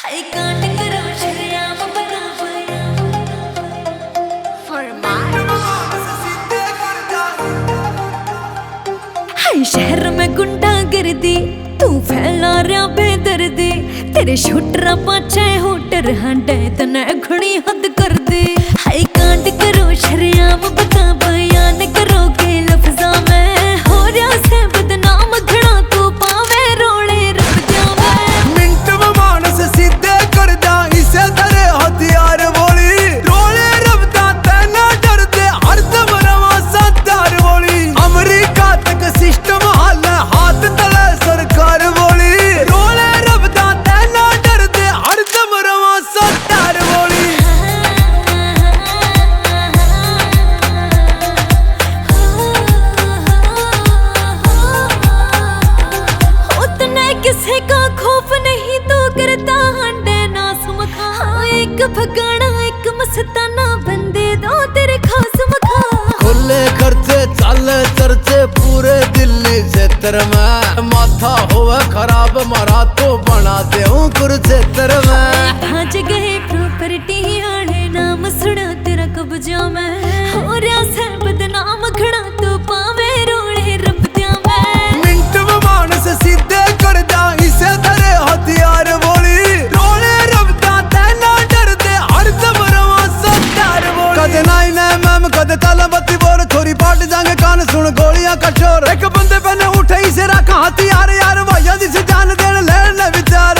I can't करो शर्म बना हाय शहर में गुंडागर्दी तू फैला रहा बेदर्दी तेरे शूटर पाछे होटर हांडे तने घणी हद कर दे हाय कांट करो शर्म बता बयान करो के लफ्जा में हो रहा से बदनाम घड़ा तू पावे रोले रब जावे मिंट में मानस सीधे कर दा इसे धरे हथियार बोली रोले रब दा तेना डर दे हर दम रवा सत्तार बोली अमेरिका तक सिस्टम हाल हाथ तले सरकार बोली रोले रब दा तेना डर दे हर दम रवा सत्तार बोली किसी का खौफ नहीं तो करता हंडे ना सुमखा एक भगाना एक मस्ताना बंदे दो तेरे खास मखा खुले खर्चे चले चर्चे पूरे दिल्ली क्षेत्र में माथा हुआ खराब मरा तो बना दे कुरुक्षेत्र में भाज गए प्रॉपर्टी आने नाम सुना तेरा कब्जा में हो रहा से बदनाम खड़ा तो पावे रोले रब दिया में मिंट में मानस सीधे कर दा इसे धरे हथियार बोली रोले रब दा तेना डर दे हर दम रवा सत्तार बोली कदे नाई ने मैम कदे ताला बत्ती बोल छोरी पाट जाएंगे कान सुन गोलियां का शोर एक बंदे पे ने उठे इसे रखा हथियार यार भैया दी से जान देने लेने विचार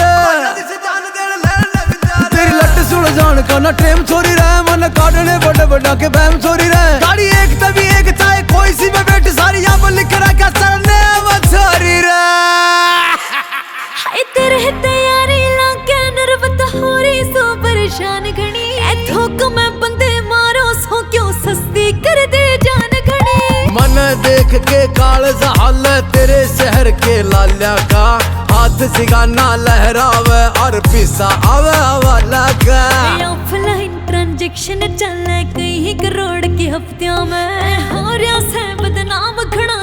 तेरी लट सुन जान का ना टेम छोरी रहे मन काटने बड़े बड़ा के बैम छोरी रहे गाड़ी एक तभी एक चाहे कोई सी में बैठ सारी यहाँ पर लिख रखा सरने मत छोरी रहे हाय तेरे तैयारी लाके नरवत हो रही सो परेशान घनी थोक में बंदे मारो सो क्यों सस्ती कर दे जान घनी मन देख के काल हाल तेरे शहर के लाल्या का हाथ सिगाना लहरावे और पिसा आवे हवाला का ऑफलाइन ट्रांजैक्शन चले कई करोड़ के हफ्तियों में हो रहा से बदनाम खड़ा